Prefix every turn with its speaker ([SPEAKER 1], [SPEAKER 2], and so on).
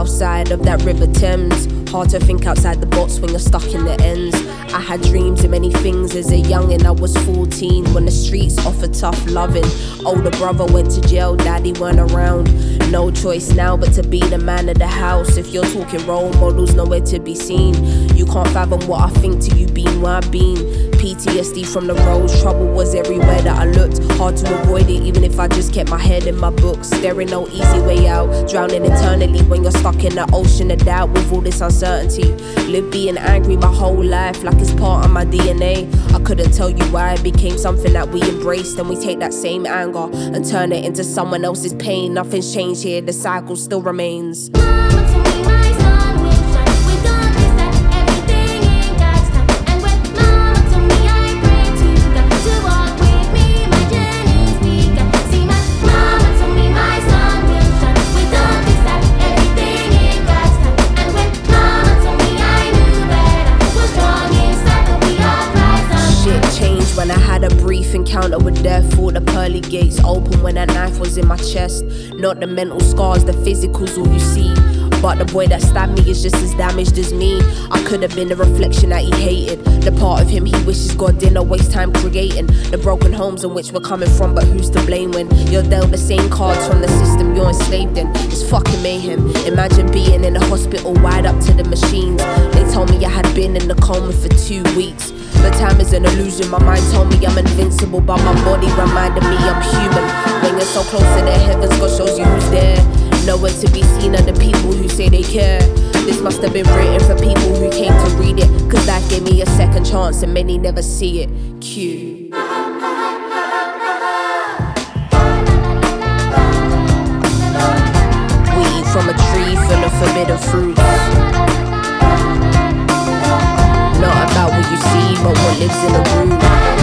[SPEAKER 1] south side of that River Thames. Hard to think outside the box when you're stuck in the ends. I had dreams of many things as a youngin'. I was 14 when the streets offered tough loving. Older brother went to jail, daddy weren't around. No choice now but to be the man of the house. If you're talking role models, nowhere to be seen. You can't fathom what I think till you been where I've been. PTSD from the roads, trouble was everywhere that I looked. Hard to avoid it even if I just kept my head in my books. There ain't no easy way out, drowning eternally when you're stuck in the ocean of doubt with all this uncertainty. Live being angry my whole life like it's part of my DNA. I couldn't tell you why it became something that we embraced. And we take that same anger and turn it into someone else's pain. Nothing's changed here, the cycle still remains.
[SPEAKER 2] Mama told me my son will shine with darkness, that everything in God's time. And when Mama told me I pray to God to walk with me, my journey's begun. See, my Mama told me my son will shine with darkness, that everything in God's time. And when Mama told me I knew that I was strong inside, but we all rise up.
[SPEAKER 1] Shit changed when I had a brief encounter with death. All the pearly gates open when that knife was in my chest. Not the mental scars, the physical's all you see. But the boy that stabbed me is just as damaged as me. I could have been the reflection that he hated, the part of him he wishes God didn't waste time creating. The broken homes in which we're coming from, but who's to blame when you're dealt the same cards from the system you're enslaved in? It's fucking mayhem. Imagine being in a hospital wired up to the machines. They told me I had been in the coma for 2 weeks. But time is an illusion, my mind told me I'm invincible, but my body reminded me I'm human. When you're so close to the heavens, God shows you who's there. Nowhere to be seen are the people who say they care. This must have been written for people who came to read it, cause life gave me a second chance and many never see it. Q. We eat from a tree full of forbidden fruits. Not about what you see, but what lives in the root.